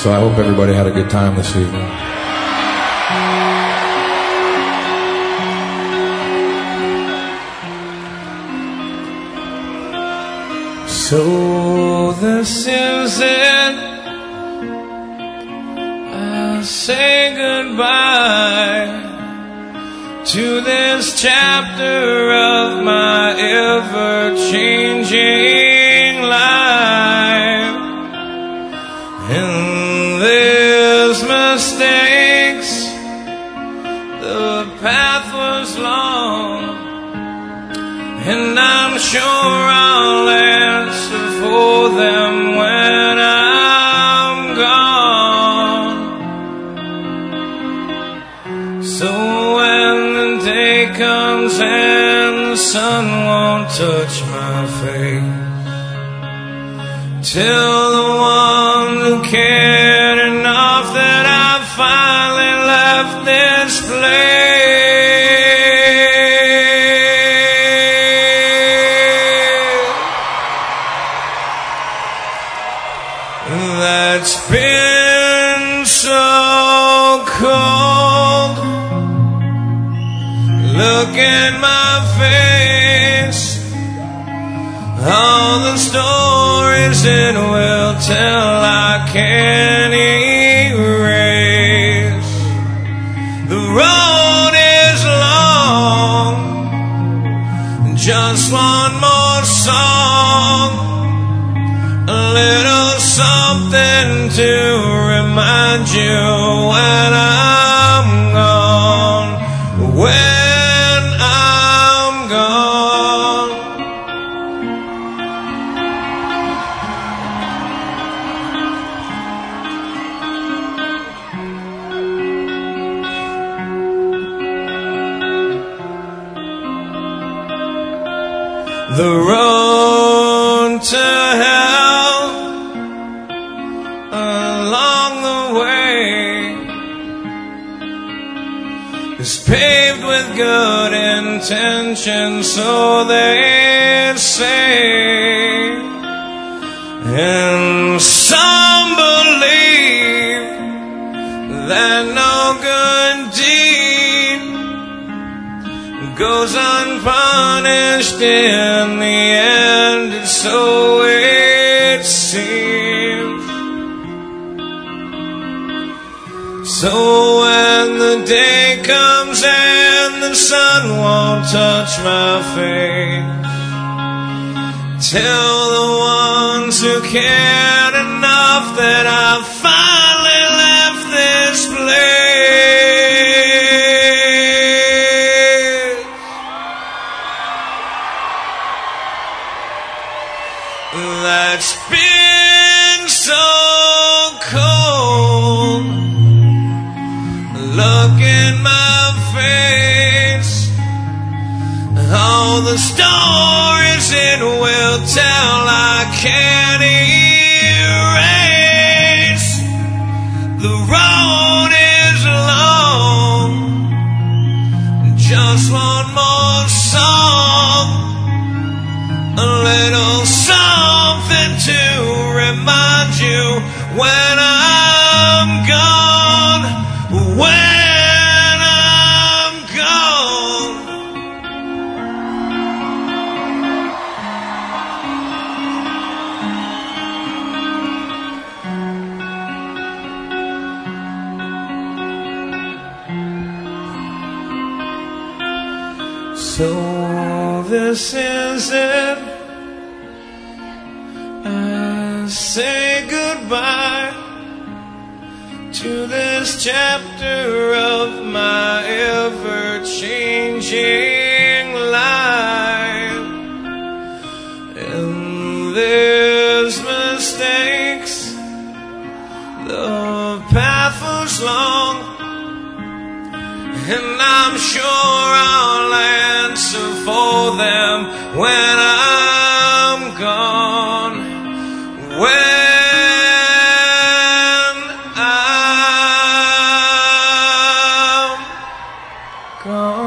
So I hope everybody had a good time this evening. So this is it. I say goodbye to this chapter of my ever-changing life. In these mistakes, the path was long, and I'm sure I'll answer for them when I'm gone. So when the day comes and the sun won't touch my face, tell the one who cared enough that I finally left this place that's been so cold. Look at my face, all the stories it will tell I can't erase. The road is long, just one more song, a little something to remind you when I'm gone. When I'm gone. The road to hell along the way is paved with good intentions, so they say, and some believe that no good deed goes unpunished in the end, and so it seems. So when the day comes and the sun won't touch my face, tell the ones who cared enough that I finally left this place that's been so cold. Look in my face, all the stories it will tell I can't erase. The road is long, just one more song, a little something to remind you when I'm gone. When I'm gone. So this is it. I say goodbye to this chapter of my ever-changing life. And there's mistakes, the path was long, and I'm sure I'll answer for them when I'm gone. When I'm gone.